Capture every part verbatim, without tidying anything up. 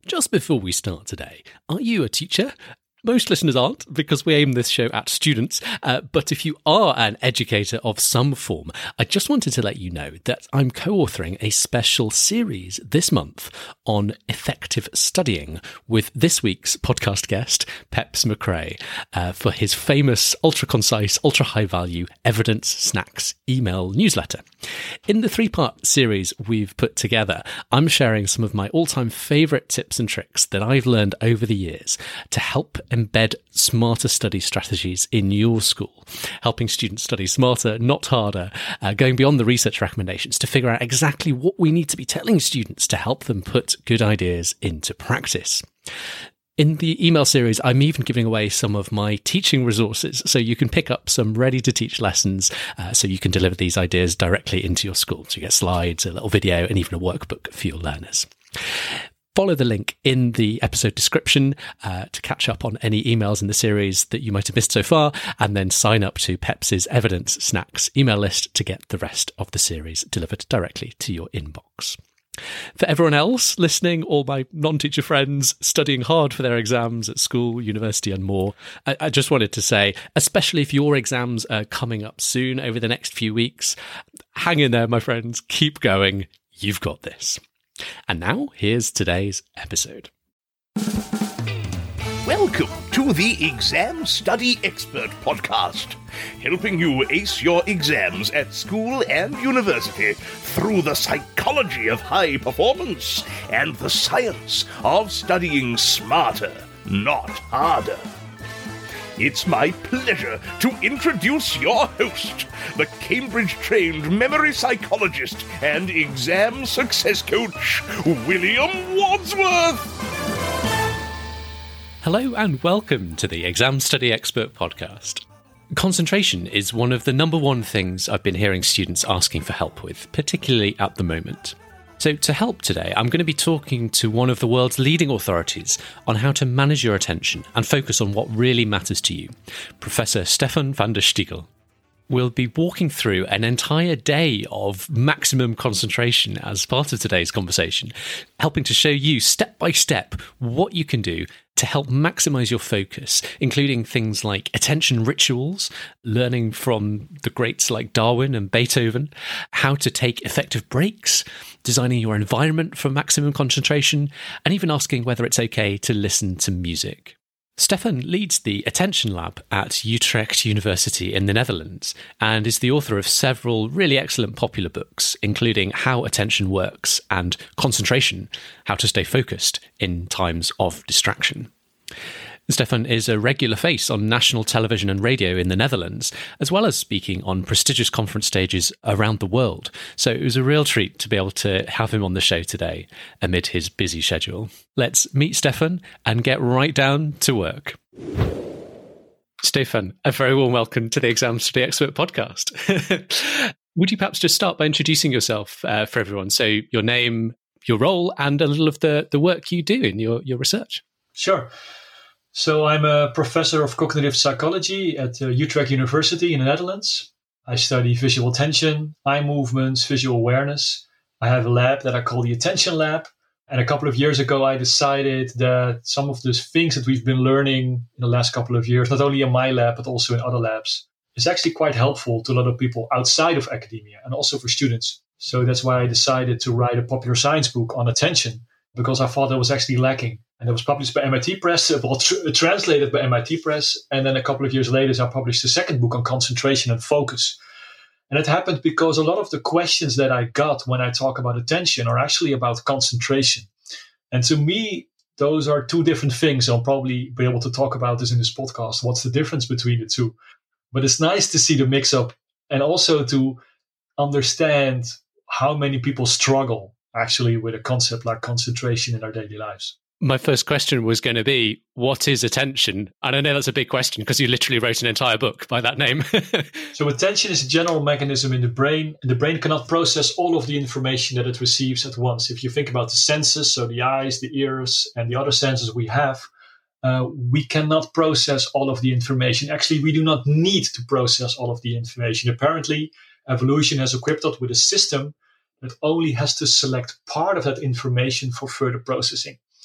Just before we start today, are you a teacher? Most listeners aren't, because we aim this show at students, uh, but if you are an educator of some form, I just wanted to let you know that I'm co-authoring a special series this month on effective studying with this week's podcast guest, Peps McRae, uh, for his famous ultra-concise, ultra-high-value Evidence Snacks email newsletter. In the three-part series we've put together, I'm sharing some of my all-time favourite tips and tricks that I've learned over the years to help embed smarter study strategies in your school, helping students study smarter, not harder, uh, going beyond the research recommendations to figure out exactly what we need to be telling students to help them put good ideas into practice. In the email series, I'm even giving away some of my teaching resources, so you can pick up some ready-to-teach lessons uh, so you can deliver these ideas directly into your school. So you get slides, a little video, and even a workbook for your learners. Follow the link in the episode description uh, to catch up on any emails in the series that you might have missed so far, and then sign up to Peps's Evidence Snacks email list to get the rest of the series delivered directly to your inbox. For everyone else listening, all my non-teacher friends studying hard for their exams at school, university and more, I, I just wanted to say, especially if your exams are coming up soon over the next few weeks, hang in there, my friends, keep going, you've got this. And now, here's today's episode. Welcome to the Exam Study Expert Podcast, helping you ace your exams at school and university through the psychology of high performance and the science of studying smarter, not harder. It's my pleasure to introduce your host, the Cambridge-trained memory psychologist and exam success coach, William Wadsworth. Hello and welcome to the Exam Study Expert Podcast. Concentration is one of the number one things I've been hearing students asking for help with, particularly at the moment. So to help today, I'm going to be talking to one of the world's leading authorities on how to manage your attention and focus on what really matters to you, Professor Stefan van der Stiegel. We'll be walking through an entire day of maximum concentration as part of today's conversation, helping to show you step by step what you can do to help maximize your focus, including things like attention rituals, learning from the greats like Darwin and Beethoven, how to take effective breaks, designing your environment for maximum concentration, and even asking whether it's okay to listen to music. Stefan leads the Attention Lab at Utrecht University in the Netherlands and is the author of several really excellent popular books, including How Attention Works and Concentration, How to Stay Focused in Times of Distraction. Stefan is a regular face on national television and radio in the Netherlands, as well as speaking on prestigious conference stages around the world. So it was a real treat to be able to have him on the show today amid his busy schedule. Let's meet Stefan and get right down to work. Stefan, a very warm welcome to the Exam Study Expert Podcast. Would you perhaps just start by introducing yourself uh, for everyone? So your name, your role, and a little of the, the work you do in your, your research. Sure. So I'm a professor of cognitive psychology at uh, Utrecht University in the Netherlands. I study visual attention, eye movements, visual awareness. I have a lab that I call the Attention Lab. And a couple of years ago, I decided that some of the things that we've been learning in the last couple of years, not only in my lab, but also in other labs, is actually quite helpful to a lot of people outside of academia and also for students. So that's why I decided to write a popular science book on attention, because I thought that was actually lacking. And it was published by M I T Press, well, tr- translated by M I T Press. And then a couple of years later, I published a second book on concentration and focus. And it happened because a lot of the questions that I got when I talk about attention are actually about concentration. And to me, those are two different things. I'll probably be able to talk about this in this podcast. What's the difference between the two? But it's nice to see the mix up and also to understand how many people struggle actually with a concept like concentration in our daily lives. My first question was going to be, what is attention? And I know that's a big question because you literally wrote an entire book by that name. So attention is a general mechanism in the brain. The brain cannot process all of the information that it receives at once. If you think about the senses, so the eyes, the ears, and the other senses we have, uh, we cannot process all of the information. Actually, we do not need to process all of the information. Apparently, evolution has equipped us with a system that only has to select part of that information for further processing.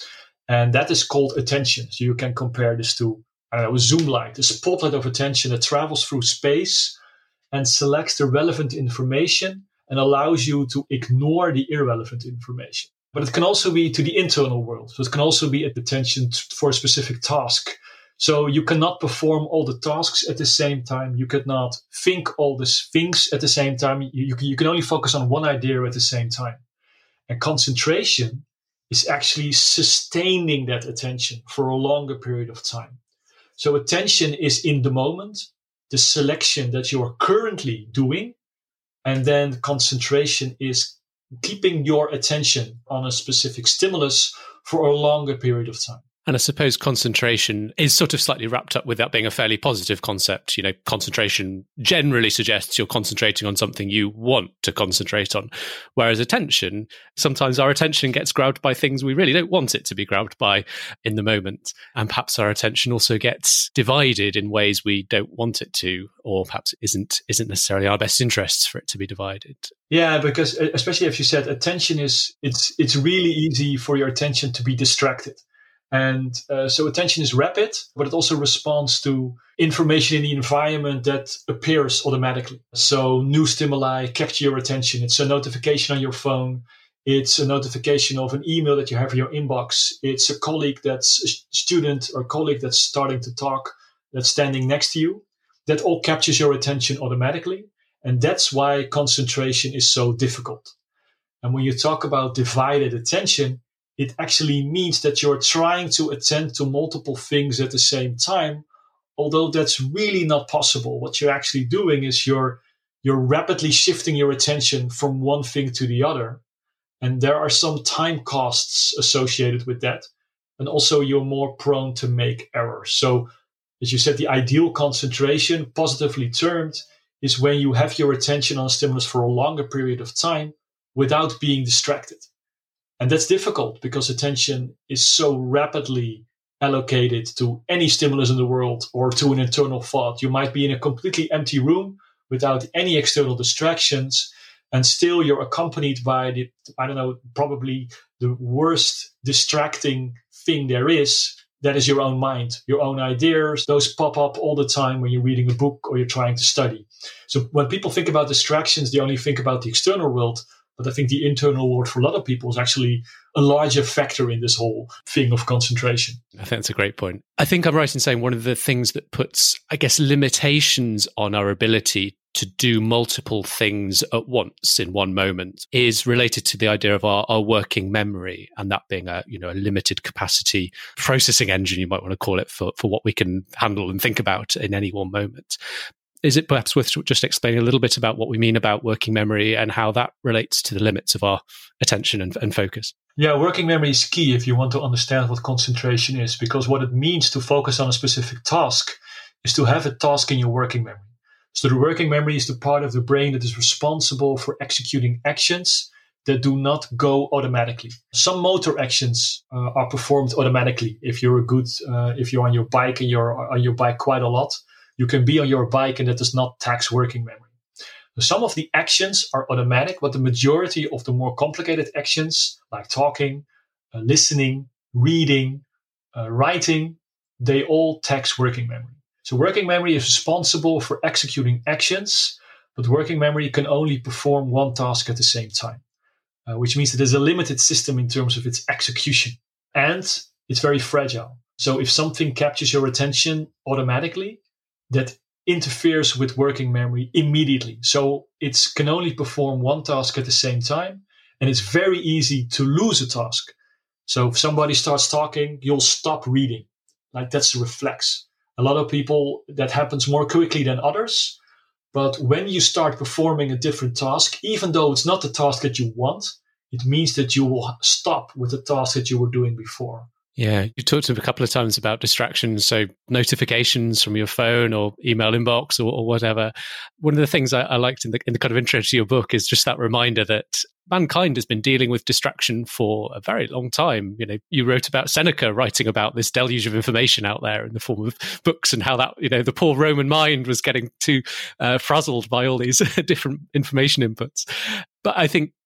And that is called attention. So you can compare this to, I don't know, a zoom light, the spotlight of attention that travels through space and selects the relevant information and allows you to ignore the irrelevant information. But it can also be to the internal world. So it can also be attention for a specific task. So you cannot perform all the tasks at the same time. You cannot think all these things at the same time. You, you, can, you can only focus on one idea at the same time. And concentration is actually sustaining that attention for a longer period of time. So attention is in the moment, the selection that you are currently doing. And then concentration is keeping your attention on a specific stimulus for a longer period of time. And I suppose concentration is sort of slightly wrapped up with that being a fairly positive concept. You know, concentration generally suggests you're concentrating on something you want to concentrate on. Whereas attention, sometimes our attention gets grabbed by things we really don't want it to be grabbed by in the moment. And perhaps our attention also gets divided in ways we don't want it to, or perhaps isn't isn't necessarily our best interests for it to be divided. Yeah, because especially if you said attention is, it's it's really easy for your attention to be distracted. And uh, so attention is rapid, but it also responds to information in the environment that appears automatically. So new stimuli capture your attention. It's a notification on your phone. It's a notification of an email that you have in your inbox. It's a colleague that's a student or colleague that's starting to talk, that's standing next to you. That all captures your attention automatically. And that's why concentration is so difficult. And when you talk about divided attention, it actually means that you're trying to attend to multiple things at the same time, although that's really not possible. What you're actually doing is you're you're rapidly shifting your attention from one thing to the other. And there are some time costs associated with that. And also you're more prone to make errors. So as you said, the ideal concentration, positively termed, is when you have your attention on a stimulus for a longer period of time without being distracted. And that's difficult because attention is so rapidly allocated to any stimulus in the world or to an internal thought. You might be in a completely empty room without any external distractions, and still you're accompanied by the, I don't know, probably the worst distracting thing there is. That is your own mind, your own ideas. Those pop up all the time when you're reading a book or you're trying to study. So when people think about distractions, they only think about the external world. But I think the internal world for a lot of people is actually a larger factor in this whole thing of concentration. I think that's a great point. I think I'm right in saying one of the things that puts, I guess, limitations on our ability to do multiple things at once in one moment is related to the idea of our, our working memory, and that being a, you know, a limited capacity processing engine, you might want to call it, for, for what we can handle and think about in any one moment. Is it perhaps worth just explaining a little bit about what we mean about working memory and how that relates to the limits of our attention and, and focus? Yeah, working memory is key if you want to understand what concentration is, because what it means to focus on a specific task is to have a task in your working memory. So the working memory is the part of the brain that is responsible for executing actions that do not go automatically. Some motor actions uh, are performed automatically. If you're a good, uh, if you're on your bike and you're on your bike quite a lot, you can be on your bike and that does not tax working memory. So some of the actions are automatic, but the majority of the more complicated actions, like talking, uh, listening, reading, uh, writing, they all tax working memory. So working memory is responsible for executing actions, but working memory can only perform one task at the same time, uh, which means that there's a limited system in terms of its execution. And it's very fragile. So if something captures your attention automatically, that interferes with working memory immediately. So it can only perform one task at the same time, and it's very easy to lose a task. So if somebody starts talking, you'll stop reading. Like that's a reflex. A lot of people, that happens more quickly than others. But when you start performing a different task, even though it's not the task that you want, it means that you will stop with the task that you were doing before. Yeah, you talked a couple of times about distractions, so notifications from your phone or email inbox or, or whatever. One of the things I, I liked in the, in the kind of intro to your book is just that reminder that mankind has been dealing with distraction for a very long time. You know, you wrote about Seneca writing about this deluge of information out there in the form of books, and how that, you know, the poor Roman mind was getting too uh, frazzled by all these different information inputs. But I think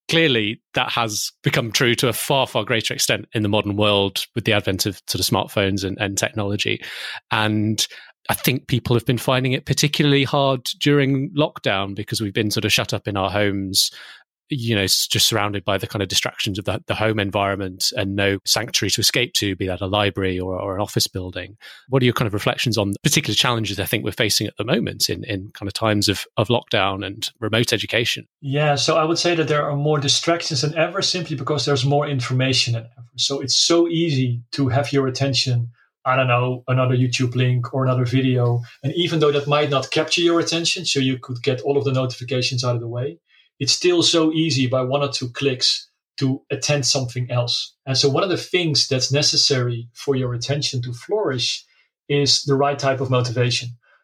clearly that has become true to a far, far greater extent in the modern world with the advent of sort of smartphones and, and technology. And I think people have been finding it particularly hard during lockdown because we've been sort of shut up in our homes, you know, just surrounded by the kind of distractions of the, the home environment and no sanctuary to escape to, be that a library or, or an office building. What are your kind of reflections on the particular challenges I think we're facing at the moment in, in kind of times of, of lockdown and remote education? Yeah, so I would say that there are more distractions than ever simply because there's more information than ever. So it's so easy to have your attention, I don't know, another YouTube link or another video. And even though that might not capture your attention, so you could get all of the notifications out of the way, it's still so easy by one or two clicks to attend something else. And so one of the things that's necessary for your attention to flourish is the right type of motivation.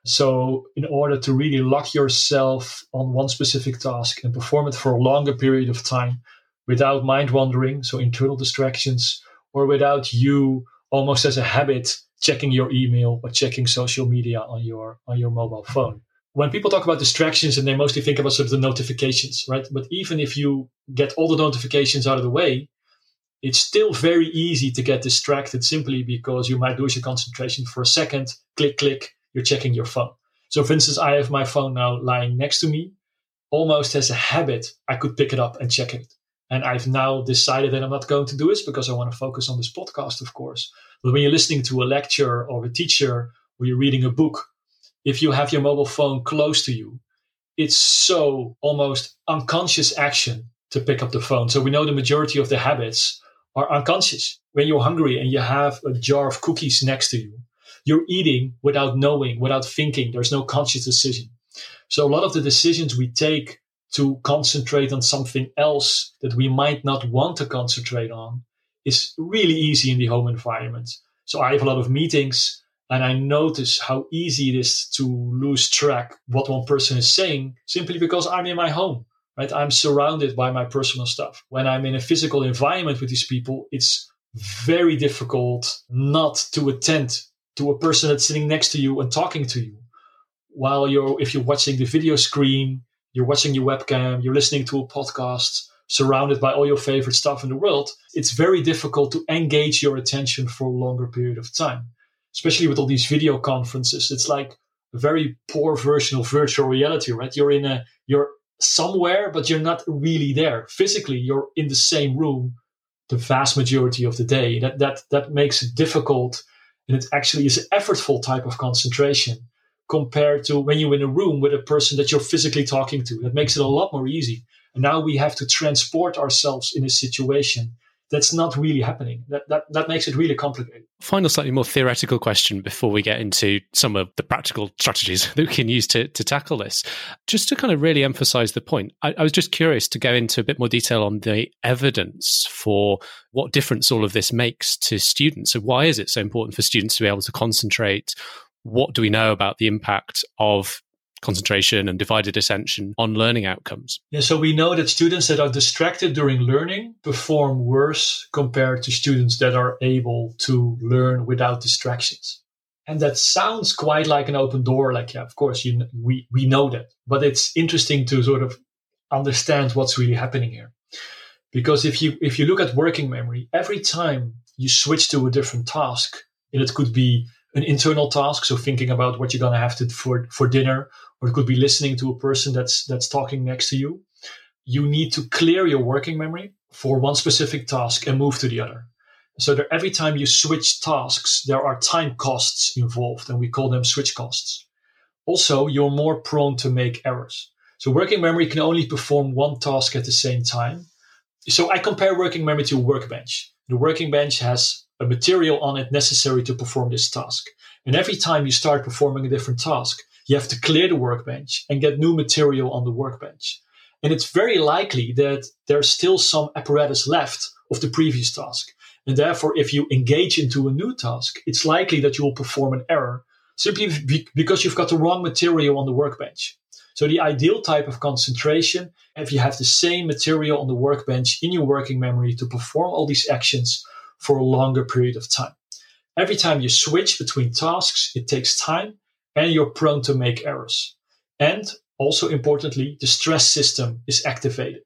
So in order to really lock yourself on one specific task and perform it for a longer period of time without mind wandering, so internal distractions, or without you almost as a habit checking your email or checking social media on your on your mobile phone. When people talk about distractions, and they mostly think about sort of the notifications, right? But even if you get all the notifications out of the way, it's still very easy to get distracted simply because you might lose your concentration for a second. Click, click, you're checking your phone. So for instance, I have my phone now lying next to me. Almost as a habit, I could pick it up and check it. And I've now decided that I'm not going to do this because I want to focus on this podcast, of course. But when you're listening to a lecture or a teacher or you're reading a book, if you have your mobile phone close to you, it's so almost unconscious action to pick up the phone. So we know the majority of the habits are unconscious. When you're hungry and you have a jar of cookies next to you, you're eating without knowing, without thinking. There's no conscious decision. So a lot of the decisions we take to concentrate on something else that we might not want to concentrate on is really easy in the home environment. So I have a lot of meetings, and I notice how easy it is to lose track what one person is saying simply because I'm in my home, right? I'm surrounded by my personal stuff. When I'm in a physical environment with these people, it's very difficult not to attend to a person that's sitting next to you and talking to you. While you're, if you're watching the video screen, you're watching your webcam, you're listening to a podcast, surrounded by all your favorite stuff in the world, it's very difficult to engage your attention for a longer period of time. Especially with all these video conferences, it's like a very poor version of virtual reality, right? You're in a, you're somewhere, but you're not really there. Physically, you're in the same room the vast majority of the day. That that that makes it difficult, and it actually is an effortful type of concentration compared to when you're in a room with a person that you're physically talking to. That makes it a lot more easy. And now we have to transport ourselves in a situation that's not really happening. That, that that makes it really complicated. Final, slightly more theoretical question before we get into some of the practical strategies that we can use to, to tackle this. Just to kind of really emphasize the point, I, I was just curious to go into a bit more detail on the evidence for what difference all of this makes to students. So why is it so important for students to be able to concentrate? What do we know about the impact of concentration and divided attention on learning outcomes? Yeah, so we know that students that are distracted during learning perform worse compared to students that are able to learn without distractions. And that sounds quite like an open door. Like, yeah, of course, you, we, we know that. But it's interesting to sort of understand what's really happening here. Because if you if you look at working memory, every time you switch to a different task, and it could be an internal task, so thinking about what you're going to have to for, for dinner, or it could be listening to a person that's that's talking next to you. You need to clear your working memory for one specific task and move to the other. So that every time you switch tasks, there are time costs involved, and we call them switch costs. Also, you're more prone to make errors. So working memory can only perform one task at the same time. So I compare working memory to a workbench. The working bench has a material on it necessary to perform this task. And every time you start performing a different task, you have to clear the workbench and get new material on the workbench. And it's very likely that there's still some apparatus left of the previous task. And therefore, if you engage into a new task, it's likely that you will perform an error simply because you've got the wrong material on the workbench. So the ideal type of concentration, if you have the same material on the workbench in your working memory to perform all these actions for a longer period of time. Every time you switch between tasks, it takes time and you're prone to make errors. And also importantly, the stress system is activated.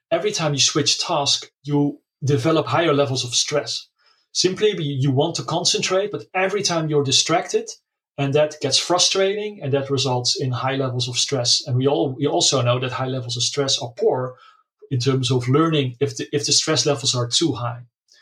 every time you switch task, you develop higher levels of stress. Simply, you want to concentrate, but every time you're distracted, and that gets frustrating, and that results in high levels of stress. And we all we also know that high levels of stress are poor in terms of learning if the, if the stress levels are too high.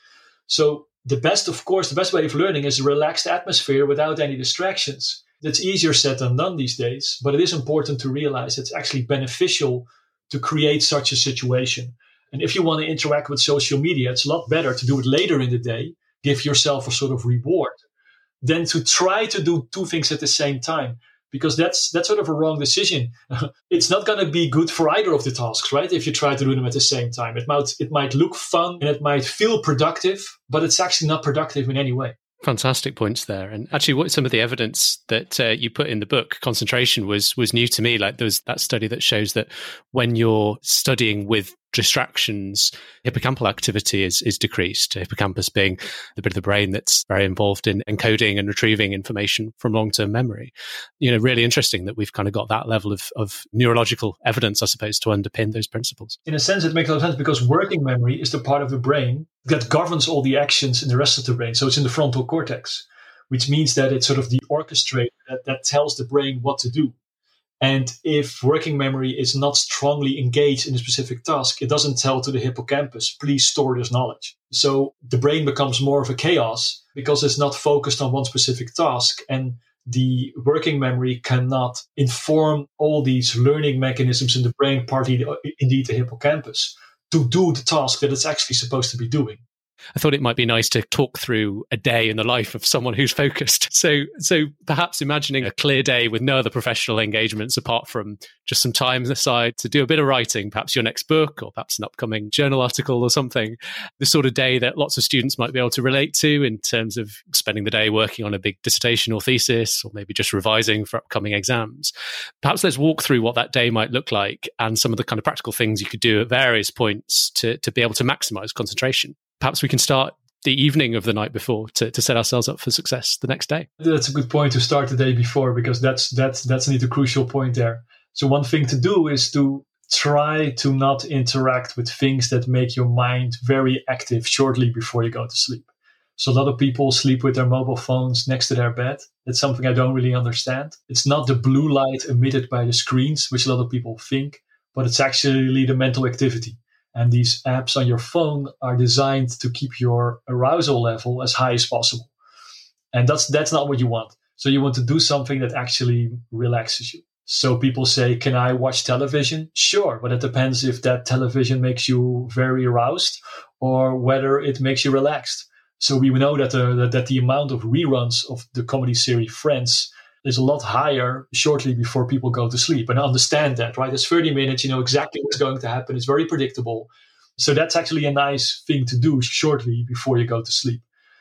So the best, of course, the best way of learning is a relaxed atmosphere without any distractions. That's easier said than done these days, but it is important to realize it's actually beneficial to create such a situation. And if you want to interact with social media, it's a lot better to do it later in the day, give yourself a sort of reward, than to try to do two things at the same time, because that's that's sort of a wrong decision. It's not going to be good for either of the tasks, right? If you try to do them at the same time, it might it might look fun and it might feel productive, but it's actually not productive in any way. Fantastic points there. And actually, what some of the evidence that uh, you put in the book, concentration, was was new to me. Like there was that study that shows that when you're studying with distractions, hippocampal activity is is decreased. Hippocampus being the bit of the brain that's very involved in encoding and retrieving information from long-term memory. You know, really interesting that we've kind of got that level of, of neurological evidence, I suppose, to underpin those principles. In a sense, it makes a lot of sense because working memory is the part of the brain that governs all the actions in the rest of the brain. So it's in the frontal cortex, which means that it's sort of the orchestrator that, that tells the brain what to do. And if working memory is not strongly engaged in a specific task, it doesn't tell to the hippocampus, please store this knowledge. So the brain becomes more of a chaos because it's not focused on one specific task. And the working memory cannot inform all these learning mechanisms in the brain, partly indeed the hippocampus, to do the task that it's actually supposed to be doing. I thought it might be nice to talk through a day in the life of someone who's focused. So so perhaps imagining a clear day with no other professional engagements apart from just some time aside to do a bit of writing, perhaps your next book or perhaps an upcoming journal article or something. The sort of day that lots of students might be able to relate to in terms of spending the day working on a big dissertation or thesis, or maybe just revising for upcoming exams. Perhaps let's walk through what that day might look like and some of the kind of practical things you could do at various points to, to be able to maximize concentration. Perhaps we can start the evening of the night before to, to set ourselves up for success the next day. That's a good point to start the day before, because that's that's that's indeed a crucial point there. So one thing to do is to try to not interact with things that make your mind very active shortly before you go to sleep. So a lot of people sleep with their mobile phones next to their bed. That's something I don't really understand. It's not the blue light emitted by the screens, which a lot of people think, but it's actually the mental activity. And these apps on your phone are designed to keep your arousal level as high as possible. And that's that's not what you want. So you want to do something that actually relaxes you. So people say, can I watch television? Sure, but it depends if that television makes you very aroused or whether it makes you relaxed. So we know that the, that, that the amount of reruns of the comedy series Friends is a lot higher shortly before people go to sleep. And I understand that, right? It's thirty minutes, you know exactly what's going to happen. It's very predictable. So that's actually a nice thing to do shortly before you go to sleep.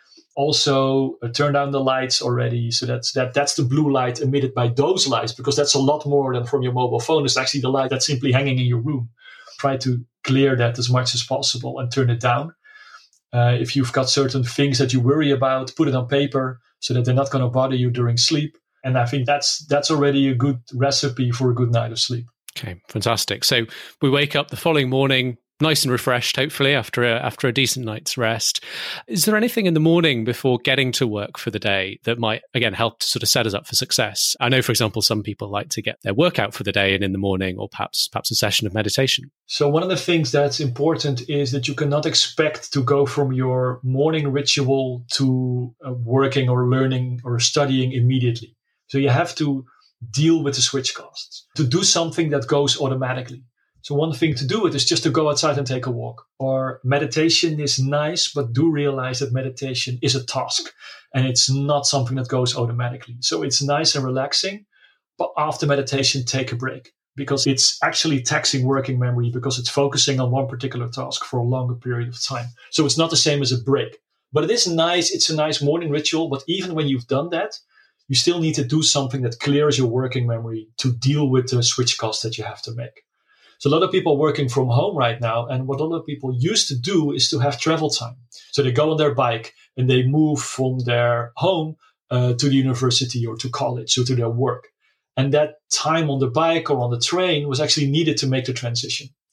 Also, uh, turn down the lights already. So that's that that's the blue light emitted by those lights, because that's a lot more than from your mobile phone. It's actually the light that's simply hanging in your room. Try to clear that as much as possible and turn it down. Uh, if you've got certain things that you worry about, put it on paper so that they're not going to bother you during sleep. And I think that's that's already a good recipe for a good night of sleep. Okay, fantastic. So we wake up the following morning, nice and refreshed, hopefully, after a, after a decent night's rest. Is there anything in the morning before getting to work for the day that might, again, help to sort of set us up for success? I know, for example, some people like to get their workout for the day in in the morning, or perhaps perhaps a session of meditation. So one of the things that's important is that you cannot expect to go from your morning ritual to uh, working or learning or studying immediately. So you have to deal with the switch costs, to do something that goes automatically. So one thing to do it is just to go outside and take a walk. Or meditation is nice, but do realize that meditation is a task and it's not something that goes automatically. So it's nice and relaxing, but after meditation, take a break, because it's actually taxing working memory because it's focusing on one particular task for a longer period of time. So it's not the same as a break, but it is nice. It's a nice morning ritual. But even when you've done that, you still need to do something that clears your working memory to deal with the switch costs that you have to make. So a lot of people are working from home right now. And what a lot of people used to do is to have travel time. So they go on their bike and they move from their home uh, to the university or to college or to their work. And that time on the bike or on the train was actually needed to make the transition.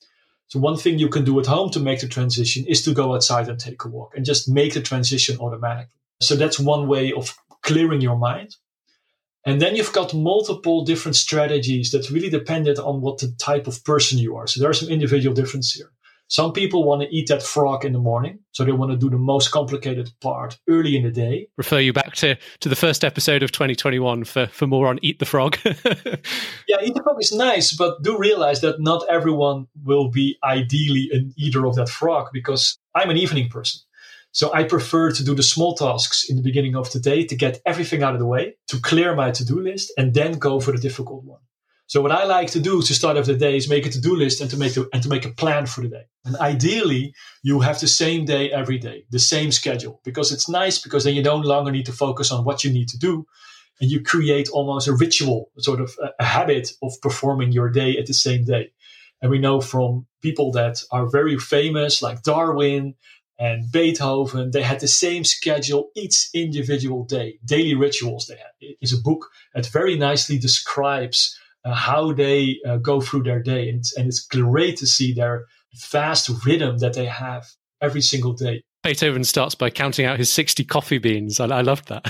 So one thing you can do at home to make the transition is to go outside and take a walk and just make the transition automatically. So that's one way of clearing your mind. And then you've got multiple different strategies that really depended on what the type of person you are. So there are some individual differences here. Some people want to eat that frog in the morning. So they want to do the most complicated part early in the day. Refer you back to, to the first episode of twenty twenty-one for, for more on Eat the Frog. Yeah, Eat the Frog is nice, but do realize that not everyone will be ideally an eater of that frog, because I'm an evening person. So I prefer to do the small tasks in the beginning of the day to get everything out of the way, to clear my to-do list, and then go for the difficult one. So what I like to do to start off the day is make a to-do list and to make a, and to make a plan for the day. And ideally, you have the same day every day, the same schedule, because it's nice, because then you no longer need to focus on what you need to do. And you create almost a ritual, sort of a, a habit of performing your day at the same day. And we know from people that are very famous, like Darwin and Beethoven, they had the same schedule each individual day, daily rituals they had. It is a book that very nicely describes Uh, how they uh, go through their day. And it's, and it's great to see their fast rhythm that they have every single day. Beethoven starts by counting out his sixty coffee beans. I, I loved that.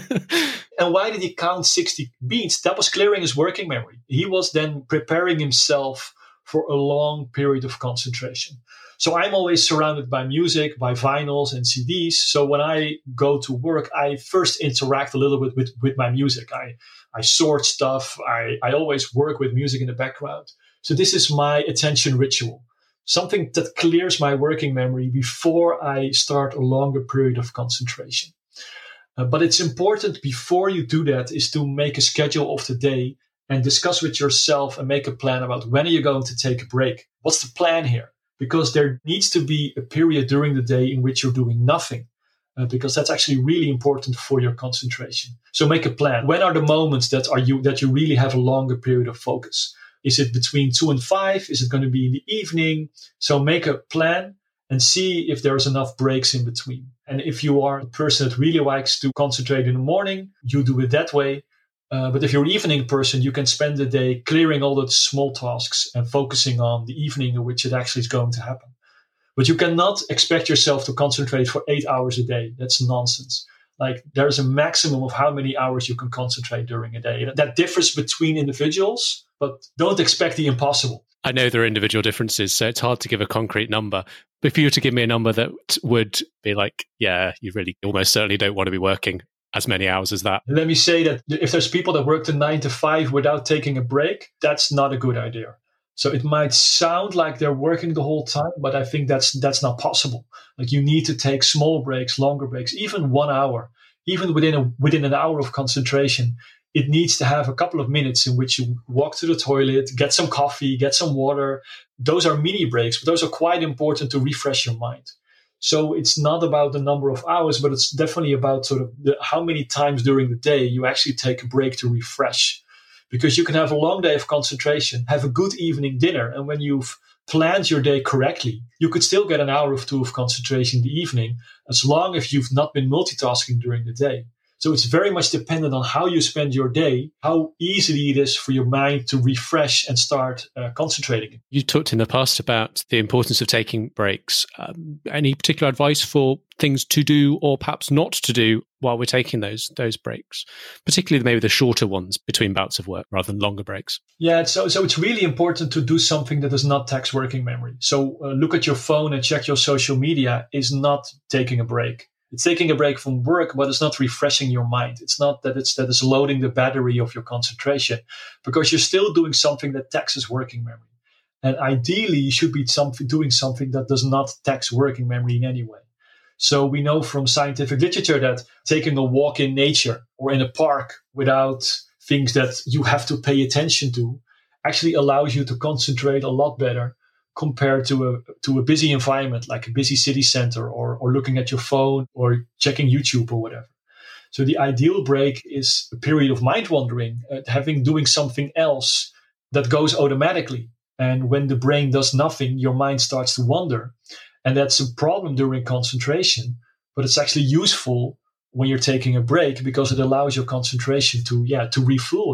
And why did he count sixty beans? That was clearing his working memory. He was then preparing himself for a long period of concentration. So I'm always surrounded by music, by vinyls and C Ds. So when I go to work, I first interact a little bit with, with my music. I, I sort stuff. I, I always work with music in the background. So this is my attention ritual, something that clears my working memory before I start a longer period of concentration. Uh, but it's important before you do that is to make a schedule of the day and discuss with yourself and make a plan about when are you going to take a break? What's the plan here? Because there needs to be a period during the day in which you're doing nothing, uh, because that's actually really important for your concentration. So make a plan. When are the moments that are you that you really have a longer period of focus? Is it between two and five? Is it going to be in the evening? So make a plan and see if there's enough breaks in between. And if you are a person that really likes to concentrate in the morning, you do it that way. Uh, but if you're an evening person, you can spend the day clearing all the small tasks and focusing on the evening in which it actually is going to happen. But you cannot expect yourself to concentrate for eight hours a day. That's nonsense. Like, there's a maximum of how many hours you can concentrate during a day. That differs between individuals, but don't expect the impossible. I know there are individual differences, so it's hard to give a concrete number. But if you were to give me a number that would be like, yeah, you really almost certainly don't want to be working as many hours as that. Let me say that if there's people that work the nine to five without taking a break, that's not a good idea. So it might sound like they're working the whole time, but I think that's that's not possible. Like, you need to take small breaks, longer breaks, even one hour, even within a within an hour of concentration. It needs to have a couple of minutes in which you walk to the toilet, get some coffee, get some water. Those are mini breaks, but those are quite important to refresh your mind. So it's not about the number of hours, but it's definitely about sort of the, how many times during the day you actually take a break to refresh. Because you can have a long day of concentration, have a good evening dinner, and when you've planned your day correctly, you could still get an hour or two of concentration in the evening, as long as you've not been multitasking during the day. So it's very much dependent on how you spend your day, how easily it is for your mind to refresh and start uh, concentrating. You talked in the past about the importance of taking breaks. Um, any particular advice for things to do or perhaps not to do while we're taking those those breaks, particularly maybe the shorter ones between bouts of work rather than longer breaks? Yeah, so so it's really important to do something that does not tax working memory. So uh, look at your phone and check your social media is not taking a break. It's taking a break from work, but it's not refreshing your mind. It's not that it's that it's loading the battery of your concentration, because you're still doing something that taxes working memory. And ideally, you should be something, doing something that does not tax working memory in any way. So we know from scientific literature that taking a walk in nature or in a park without things that you have to pay attention to actually allows you to concentrate a lot better compared to a to a busy environment like a busy city center, or or looking at your phone or checking YouTube or whatever. So the ideal break is a period of mind wandering, uh, having doing something else that goes automatically. And when the brain does nothing, your mind starts to wander. And that's a problem during concentration, but it's actually useful when you're taking a break because it allows your concentration to, yeah, to refuel again.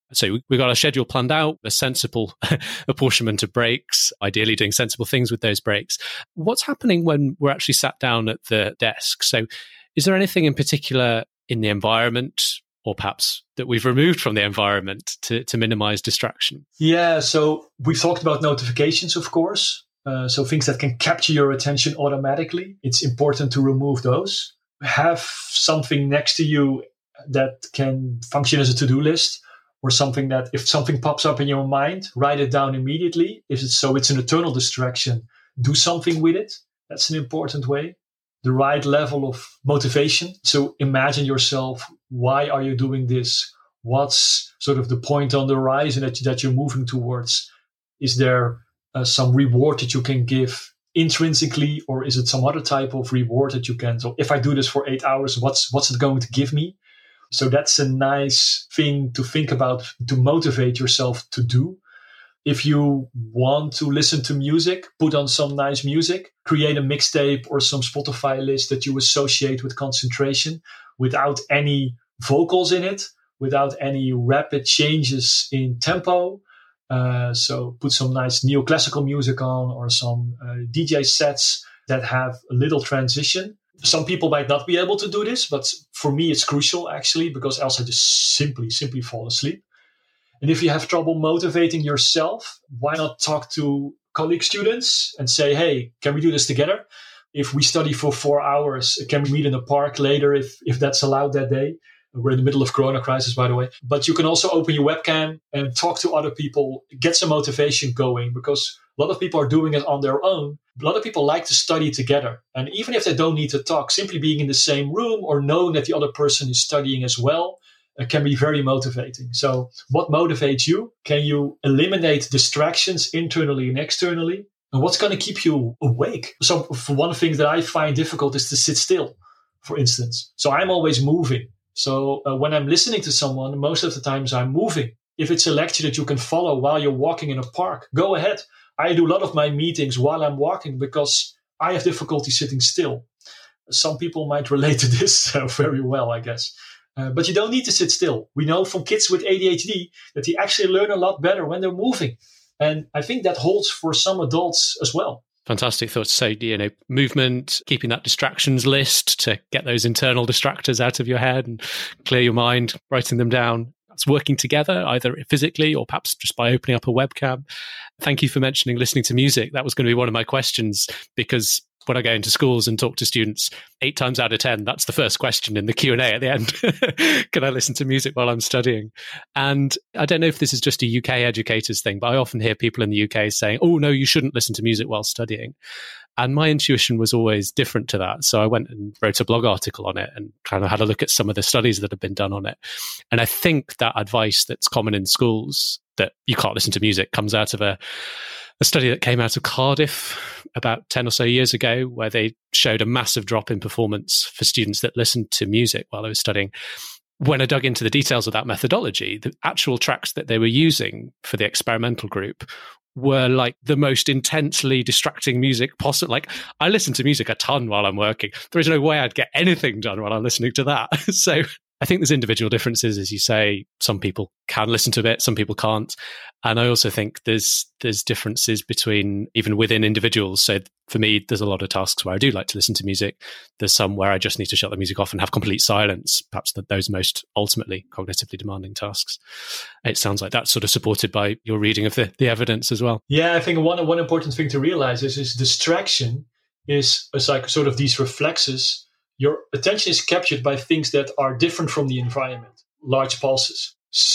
So we've got our schedule planned out, a sensible apportionment of breaks, ideally doing sensible things with those breaks. What's happening when we're actually sat down at the desk? So is there anything in particular in the environment, or perhaps that we've removed from the environment to, to minimize distraction? Yeah, so we've talked about notifications, of course. Uh, so things that can capture your attention automatically. It's important to remove those. Have something next to you that can function as a to-do list, or something that if something pops up in your mind, write it down immediately. If it's so it's an eternal distraction, do something with it. That's an important way. The right level of motivation. So imagine yourself, why are you doing this? What's sort of the point on the horizon that, that you're moving towards? Is there uh, some reward that you can give intrinsically, or is it some other type of reward that you can? So if I do this for eight hours, what's what's it going to give me? So that's a nice thing to think about, to motivate yourself to do. If you want to listen to music, put on some nice music, create a mixtape or some Spotify list that you associate with concentration without any vocals in it, without any rapid changes in tempo. Uh, so put some nice neoclassical music on, or some uh, D J sets that have a little transition. Some people might not be able to do this, but for me, it's crucial actually, because else I just simply, simply fall asleep. And if you have trouble motivating yourself, why not talk to colleague students and say, hey, can we do this together? If we study for four hours, can we meet in a park later if, if that's allowed that day? We're in the middle of Corona crisis, by the way. But you can also open your webcam and talk to other people, get some motivation going, because a lot of people are doing it on their own. A lot of people like to study together. And even if they don't need to talk, simply being in the same room or knowing that the other person is studying as well uh, can be very motivating. So what motivates you? Can you eliminate distractions internally and externally? And what's going to keep you awake? So for one thing that I find difficult is to sit still, for instance. So I'm always moving. So uh, when I'm listening to someone, most of the times I'm moving. If it's a lecture that you can follow while you're walking in a park, go ahead. I do a lot of my meetings while I'm walking because I have difficulty sitting still. Some people might relate to this uh, very well, I guess. Uh, but you don't need to sit still. We know from kids with A D H D that they actually learn a lot better when they're moving. And I think that holds for some adults as well. Fantastic thoughts. So, you know, movement, keeping that distractions list to get those internal distractors out of your head and clear your mind, writing them down. That's working together, either physically or perhaps just by opening up a webcam. Thank you for mentioning listening to music. That was going to be one of my questions, because when I go into schools and talk to students, eight times out of ten, that's the first question in the Q and A at the end. Can I listen to music while I'm studying? And I don't know if this is just a U K educators thing, but I often hear people in the U K saying, oh, no, you shouldn't listen to music while studying. And my intuition was always different to that. So I went and wrote a blog article on it and kind of had a look at some of the studies that have been done on it. And I think that advice that's common in schools, that you can't listen to music, comes out of a a study that came out of Cardiff about ten or so years ago, where they showed a massive drop in performance for students that listened to music while they were studying. When I dug into the details of that methodology, the actual tracks that they were using for the experimental group were like the most intensely distracting music possible. Like, I listen to music a ton while I'm working. There is no way I'd get anything done while I'm listening to that. So I think there's individual differences, as you say. Some people can listen to it, some people can't. And I also think there's there's differences between, even within individuals. So for me, there's a lot of tasks where I do like to listen to music. There's some where I just need to shut the music off and have complete silence, perhaps the, those most ultimately cognitively demanding tasks. It sounds like that's sort of supported by your reading of the, the evidence as well. Yeah, I think one, one important thing to realize is, is distraction is, is like sort of these reflexes. Your attention is captured by things that are different from the environment, large pulses.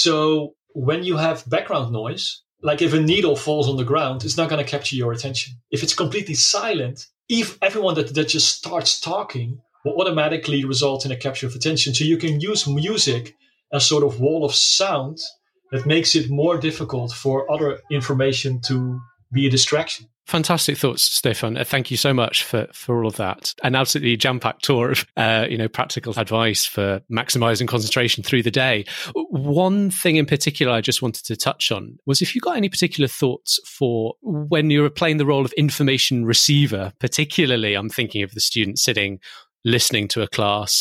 So when you have background noise, like if a needle falls on the ground, it's not going to capture your attention. If it's completely silent, if everyone that, that just starts talking will automatically result in a capture of attention. So you can use music as sort of wall of sound that makes it more difficult for other information to be a distraction. Fantastic thoughts, Stefan. Uh, thank you so much for, for all of that. An absolutely jam-packed tour of uh, you know, practical advice for maximizing concentration through the day. One thing in particular I just wanted to touch on was if you got any particular thoughts for when you were playing the role of information receiver. Particularly, I'm thinking of the student sitting, listening to a class,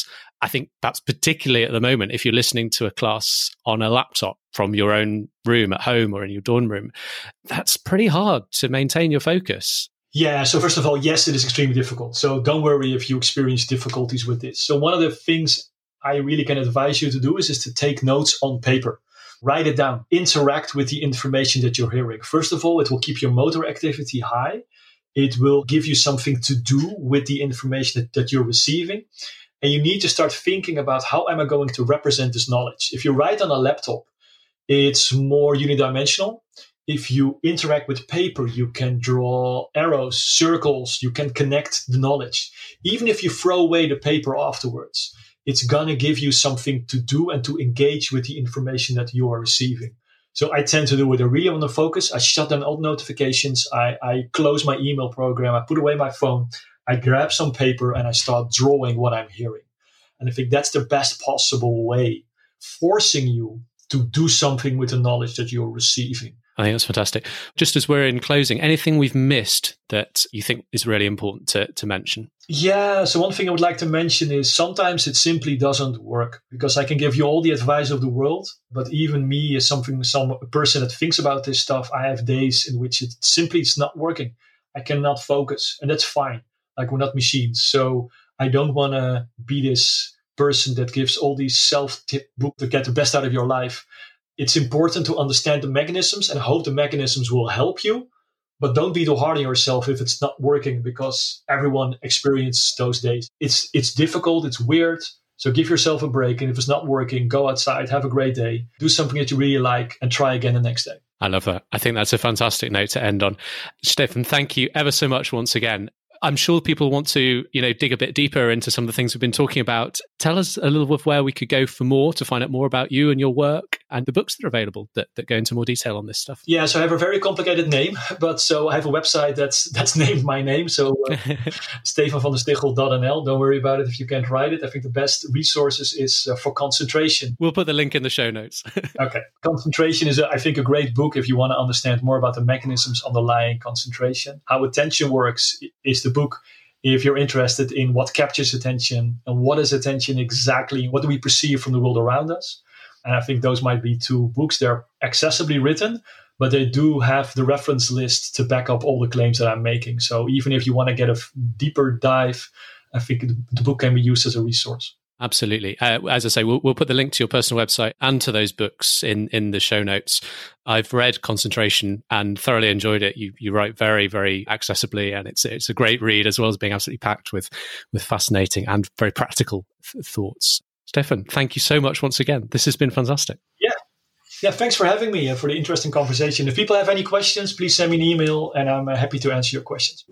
I think that's particularly at the moment, if you're listening to a class on a laptop from your own room at home or in your dorm room, that's pretty hard to maintain your focus. Yeah, so first of all, yes, it is extremely difficult. So don't worry if you experience difficulties with this. So one of the things I really can advise you to do is, is to take notes on paper. Write it down. Interact with the information that you're hearing. First of all, it will keep your motor activity high. It will give you something to do with the information that, that you're receiving. And you need to start thinking about, how am I going to represent this knowledge? If you write on a laptop, it's more unidimensional. If you interact with paper, you can draw arrows, circles, you can connect the knowledge. Even if you throw away the paper afterwards, it's going to give you something to do and to engage with the information that you are receiving. So I tend to do it. I really want to focus. I shut down all notifications. I, I close my email program. I put away my phone. I grab some paper and I start drawing what I'm hearing. And I think that's the best possible way, forcing you to do something with the knowledge that you're receiving. I think that's fantastic. Just as we're in closing, anything we've missed that you think is really important to, to mention? Yeah, so one thing I would like to mention is sometimes it simply doesn't work, because I can give you all the advice of the world, but even me as something, some a person that thinks about this stuff, I have days in which it simply is not working. I cannot focus, and that's fine. Like, we're not machines. So I don't want to be this person that gives all these self-tip books to get the best out of your life. It's important to understand the mechanisms and hope the mechanisms will help you, but don't be too hard on yourself if it's not working, because everyone experiences those days. It's it's difficult, it's weird, so give yourself a break. And if it's not working, go outside, have a great day, do something that you really like, and try again the next day. I love that. I think that's a fantastic note to end on. Stefan, thank you ever so much once again. I'm sure people want to, you know, dig a bit deeper into some of the things we've been talking about. Tell us a little of where we could go for more to find out more about you and your work and the books that are available that, that go into more detail on this stuff. Yeah, so I have a very complicated name, but so I have a website that's that's named my name. So uh, stefan van der stichel dot n l. Don't worry about it if you can't write it. I think the best resources is uh, for concentration. We'll put the link in the show notes. Okay. Concentration is, a, I think, a great book if you want to understand more about the mechanisms underlying concentration. How attention works is the book if you're interested in what captures attention and what is attention exactly, what do we perceive from the world around us. And I think those might be two books. They're accessibly written, but they do have the reference list to back up all the claims that I'm making. So even if you want to get a f- deeper dive, I think the book can be used as a resource. Absolutely. Uh, as I say, we'll, we'll put the link to your personal website and to those books in, in the show notes. I've read Concentration and thoroughly enjoyed it. You you write very, very accessibly, and it's it's a great read, as well as being absolutely packed with, with fascinating and very practical th- thoughts. Stefan, thank you so much once again. This has been fantastic. Yeah. Yeah, thanks for having me and for the interesting conversation. If people have any questions, please send me an email and I'm happy to answer your questions.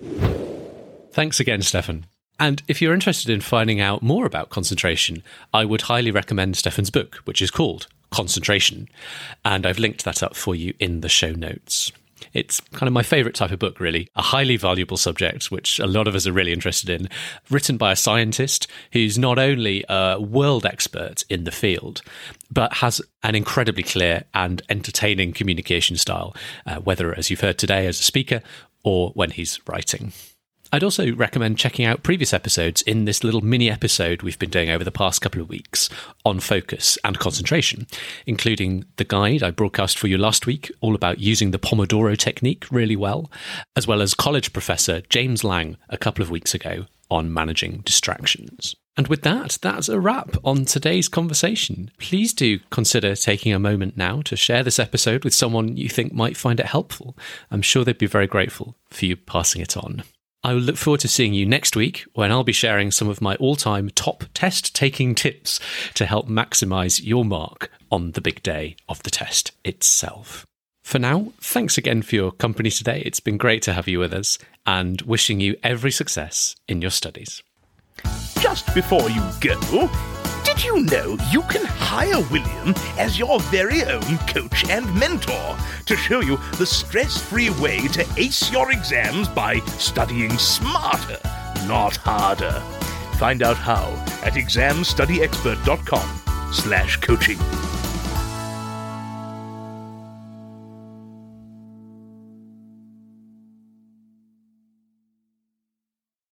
Thanks again, Stefan. And if you're interested in finding out more about concentration, I would highly recommend Stefan's book, which is called Concentration. And I've linked that up for you in the show notes. It's kind of my favourite type of book, really. A highly valuable subject, which a lot of us are really interested in, written by a scientist who's not only a world expert in the field, but has an incredibly clear and entertaining communication style, uh, whether, as you've heard today, as a speaker or when he's writing. I'd also recommend checking out previous episodes in this little mini episode we've been doing over the past couple of weeks on focus and concentration, including the guide I broadcast for you last week, all about using the Pomodoro technique really well, as well as college professor James Lang a couple of weeks ago on managing distractions. And with that, that's a wrap on today's conversation. Please do consider taking a moment now to share this episode with someone you think might find it helpful. I'm sure they'd be very grateful for you passing it on. I will look forward to seeing you next week when I'll be sharing some of my all-time top test-taking tips to help maximise your mark on the big day of the test itself. For now, thanks again for your company today. It's been great to have you with us, and wishing you every success in your studies. Just before you go, did you know you can hire William as your very own coach and mentor to show you the stress-free way to ace your exams by studying smarter, not harder? Find out how at exam study expert dot com slash coaching.